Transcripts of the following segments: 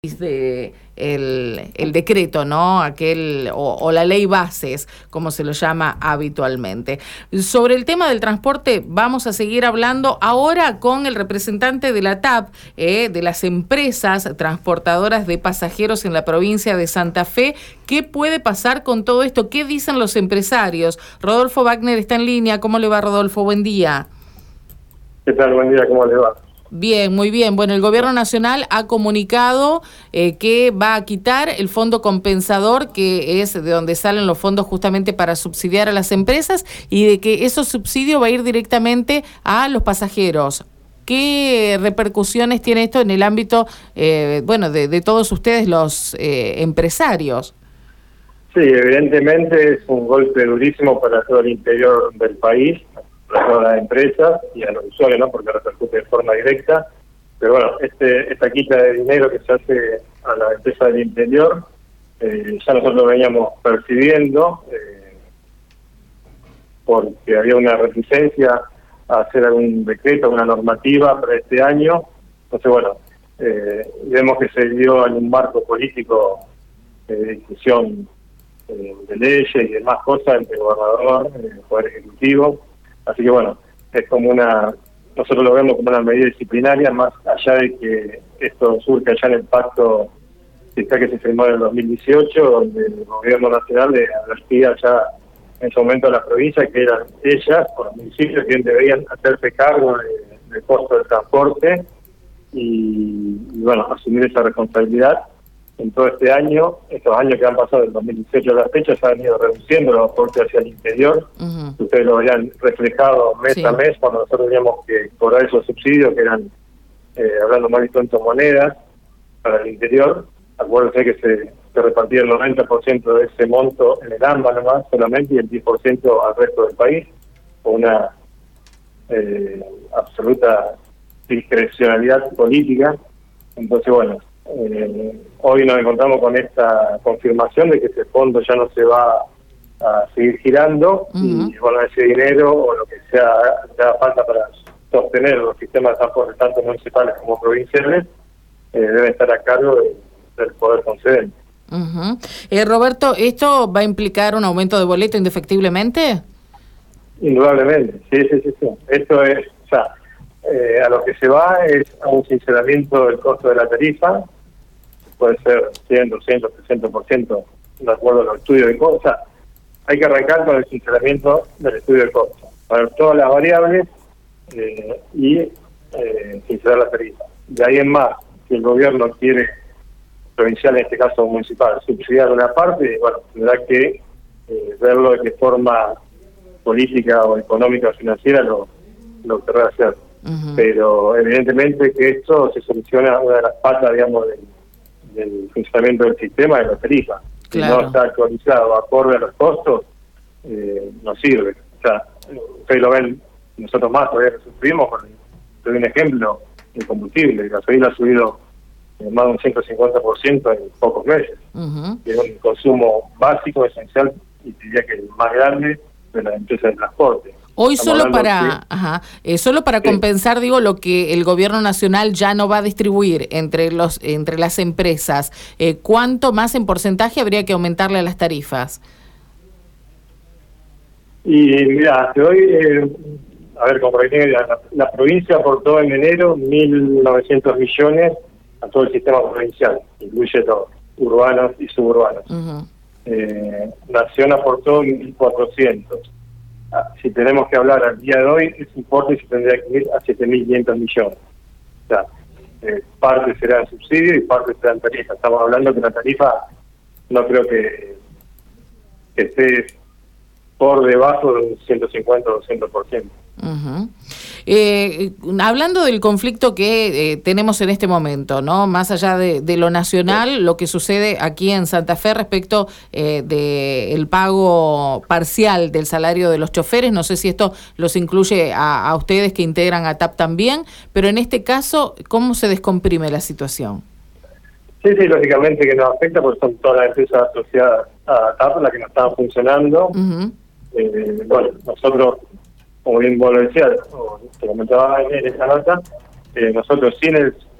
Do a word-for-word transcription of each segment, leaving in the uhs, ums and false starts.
de el, el decreto, ¿no? Aquel o, o la ley bases, como se lo llama habitualmente. Sobre el tema del transporte vamos a seguir hablando ahora con el representante de la T A P, eh, de las empresas transportadoras de pasajeros en la provincia de Santa Fe. ¿Qué puede pasar con todo esto? ¿Qué dicen los empresarios? Rodolfo Wagner está en línea. ¿Cómo le va, Rodolfo? Buen día. ¿Qué tal? Buen día, ¿cómo le va? Bien, muy bien. Bueno, el Gobierno Nacional ha comunicado eh, que va a quitar el fondo compensador, que es de donde salen los fondos justamente para subsidiar a las empresas, y de que esos subsidios va a ir directamente a los pasajeros. ¿Qué repercusiones tiene esto en el ámbito, eh, bueno, de, de todos ustedes los eh, empresarios? Sí, evidentemente es un golpe durísimo para todo el interior del país, para todas las empresas y a los usuarios, ¿no? Porque repercute de forma directa. Pero bueno, este esta quita de dinero que se hace a la empresa del interior, eh, ya nosotros lo veníamos percibiendo, eh, porque había una reticencia a hacer algún decreto, una normativa para este año. Entonces, bueno, eh, vemos que se dio en un marco político eh, de discusión eh, de leyes y demás cosas entre el gobernador, el Poder Ejecutivo. Así que bueno, es como una, nosotros lo vemos como una medida disciplinaria, más allá de que esto surge allá en el pacto fiscal que se firmó en el dos mil dieciocho, donde el gobierno nacional le advertía ya en ese momento a las provincias que eran ellas, o los municipios, quienes debían hacerse cargo de, del costo del transporte y, y bueno, asumir esa responsabilidad. En todo este año, estos años que han pasado del dos mil dieciocho a la fecha, se han ido reduciendo los aportes hacia el interior. Uh-huh. Ustedes lo verían reflejado mes sí. a mes cuando nosotros teníamos que cobrar esos subsidios que eran, eh, hablando mal y pronto, monedas para el interior. Acuérdense que se, se repartía el noventa por ciento de ese monto en el AMBA nomás solamente y el diez por ciento al resto del país, con una eh, absoluta discrecionalidad política. Entonces, bueno, Eh, hoy nos encontramos con esta confirmación de que ese fondo ya no se va a seguir girando. Uh-huh. Y bueno, ese dinero o lo que sea que haga falta para sostener los sistemas de transporte tanto municipales como provinciales eh, debe estar a cargo de, del poder concedente. Uh-huh. eh, Roberto, ¿esto va a implicar un aumento de boleto indefectiblemente? Indudablemente, sí, sí, sí, sí. Esto es, o sea, eh, a lo que se va es a un sinceramiento del costo de la tarifa. Puede ser cien, doscientos, trescientos por ciento de acuerdo a los estudios de costo. O sea, hay que arrancar con el sinceramiento del estudio de costo, para ver todas las variables eh, y eh, sincerar la tarifa. De ahí en más, si el gobierno quiere, provincial en este caso municipal, subsidiar una parte, bueno, tendrá que eh, verlo de qué forma política o económica o financiera lo, lo querrá hacer. Uh-huh. Pero evidentemente que esto se soluciona una de las patas, digamos, del del funcionamiento del sistema de la tarifa. Claro. Si no está actualizado acorde a los costos, eh, no sirve. O sea, ustedes lo ven, nosotros más todavía lo sufrimos. Por doy un ejemplo, el combustible. El gasoil ha subido eh, más de un ciento cincuenta por ciento en pocos meses. Uh-huh. Es un consumo básico, esencial, y diría que el más grande de las empresas de transporte. Hoy Estamos solo para que, ajá, eh, solo para sí. compensar, digo, lo que el gobierno nacional ya no va a distribuir entre los entre las empresas, eh, ¿cuánto más en porcentaje habría que aumentarle a las tarifas? Y mira, te doy, eh, a ver, como la, la provincia aportó en enero mil novecientos millones a todo el sistema provincial, incluye todo, urbanos y suburbanos. Uh-huh. eh, Nación aportó mil cuatrocientos. Si tenemos que hablar al día de hoy, ese importe se tendría que ir a siete mil quinientos millones. O sea, eh, parte será en subsidio y parte será en tarifa. Estamos hablando que la tarifa no creo que, que esté por debajo de un ciento cincuenta o doscientos por ciento. Uh-huh. Eh, hablando del conflicto que eh, tenemos en este momento, ¿no? Más allá de, de lo nacional, sí. lo que sucede aquí en Santa Fe respecto eh, de el pago parcial del salario de los choferes, no sé si esto los incluye a, a ustedes que integran a T A P también, pero en este caso, ¿cómo se descomprime la situación? Sí, sí, lógicamente que nos afecta porque son todas las empresas asociadas a T A P las que no estaban funcionando. Uh-huh. eh, bueno, nosotros, como bien vos lo decías, o te comentaba en esa nota, eh, nosotros sin el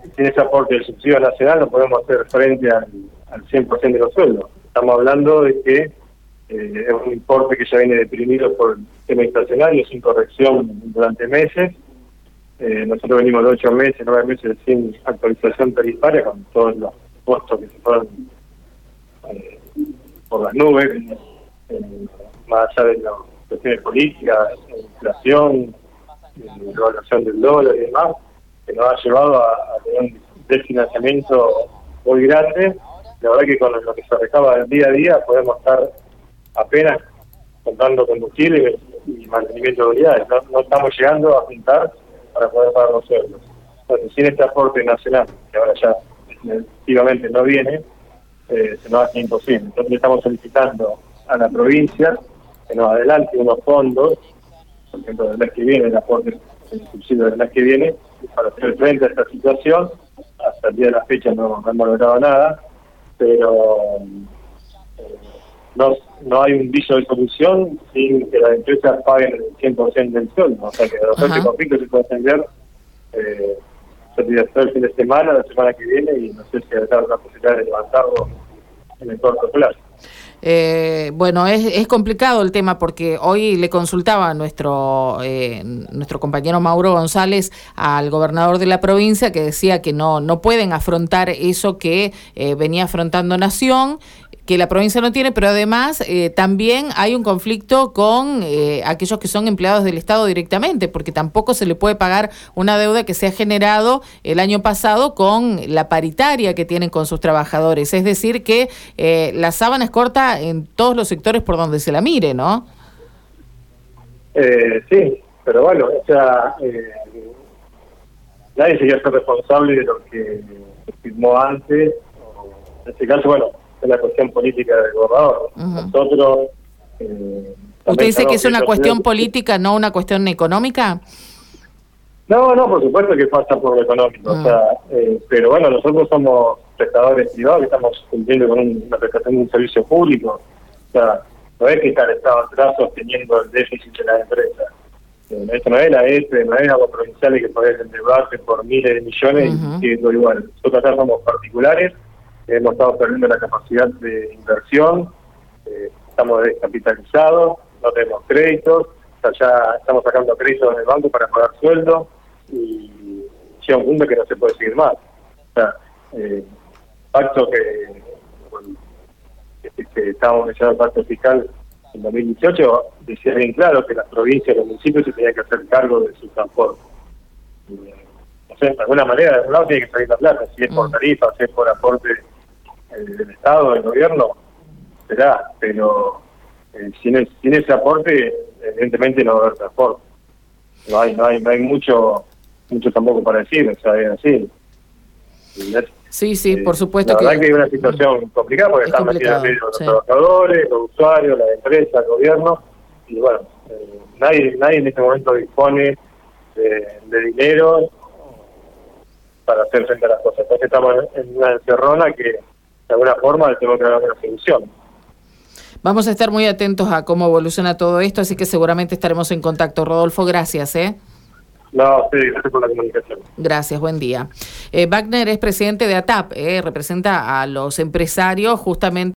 sin ese aporte del subsidio nacional no podemos hacer frente al, al cien por ciento de los sueldos. Estamos hablando de que eh, es un importe que ya viene deprimido por el tema inflacionario, sin corrección durante meses. Eh, nosotros venimos de ocho meses, nueve meses sin actualización tarifaria, con todos los costos que se fueron eh, por las nubes, eh, más allá de las cuestiones políticas, inflación, devaluación del dólar y demás, que nos ha llevado a, a tener un desfinanciamiento muy grande. La verdad que con lo que se recaba día a día podemos estar apenas comprando combustible y mantenimiento de unidades. No, no estamos llegando a juntar para poder pagar los sueldos. Entonces, sin este aporte nacional, que ahora ya definitivamente no viene, eh, se nos hace imposible. Entonces estamos solicitando a la provincia que nos adelante unos fondos, por ejemplo, del mes que viene, el aporte, el subsidio del mes que viene, para hacer frente a esta situación. Hasta el día de la fecha no, no hemos logrado nada, pero eh, no, no hay un viso de solución sin que las empresas paguen el cien por ciento del sueldo. O sea que los este conflicto se puede extender eh, el fin de semana, la semana que viene, y no sé si hay la posibilidad de levantarlo en el corto plazo. Eh, bueno, es, es complicado el tema porque hoy le consultaba a nuestro, eh, nuestro compañero Mauro González al gobernador de la provincia, que decía que no, no pueden afrontar eso que eh, venía afrontando Nación, que la provincia no tiene, pero además eh, también hay un conflicto con eh, aquellos que son empleados del Estado directamente, porque tampoco se le puede pagar una deuda que se ha generado el año pasado con la paritaria que tienen con sus trabajadores. Es decir, que eh, la sábana es corta en todos los sectores por donde se la mire, ¿no? Eh, sí, pero bueno, o sea, eh, nadie sería ser responsable de lo que se firmó antes. En este caso, bueno, es la cuestión política del gobernador. Uh-huh. Nosotros... Eh, ¿Usted dice que es una cuestión que... política, no una cuestión económica? No, no, por supuesto que pasa por lo económico. Uh-huh. O sea, eh, pero bueno, nosotros somos prestadores privados que estamos cumpliendo con un, la prestación de un servicio público. O sea, no es que está el Estado atrás sosteniendo el déficit de las empresas. Eh, esto no es la E P, no es algo provincial que podés endeudarse por miles de millones uh-huh. y sigue todo igual. Nosotros acá somos particulares, hemos estado perdiendo la capacidad de inversión, eh, estamos descapitalizados, no tenemos créditos, o sea, ya estamos sacando créditos en el banco para pagar sueldo y llega un punto que no se puede seguir más. O sea, eh, pacto que, bueno, que, que estábamos mencionando el pacto fiscal en dos mil dieciocho, decía bien claro que las provincias y los municipios se tenían que hacer cargo de su transporte. Y, no sé, de alguna manera, de algún lado tiene que salir la plata, si es por tarifa, si es por aporte del Estado, del gobierno, será, pero eh, sin, el, sin ese aporte, evidentemente no va a haber transporte. No hay, no hay, no hay mucho, mucho tampoco para decir, o sea, es así. Es, sí, sí, eh, por supuesto. La que verdad que hay una situación complicada porque están metidos en medio los sí. trabajadores, los usuarios, las empresas, el gobierno, y bueno, eh, nadie, nadie en este momento dispone de, de dinero para hacer frente a las cosas. Entonces estamos en una encerrona que de alguna forma tengo que dar una solución. Vamos a estar muy atentos a cómo evoluciona todo esto, así que seguramente estaremos en contacto. Rodolfo, gracias, ¿eh? No, sí, gracias por la comunicación. Gracias, buen día. Eh, Wagner es presidente de ATAP, eh, representa a los empresarios justamente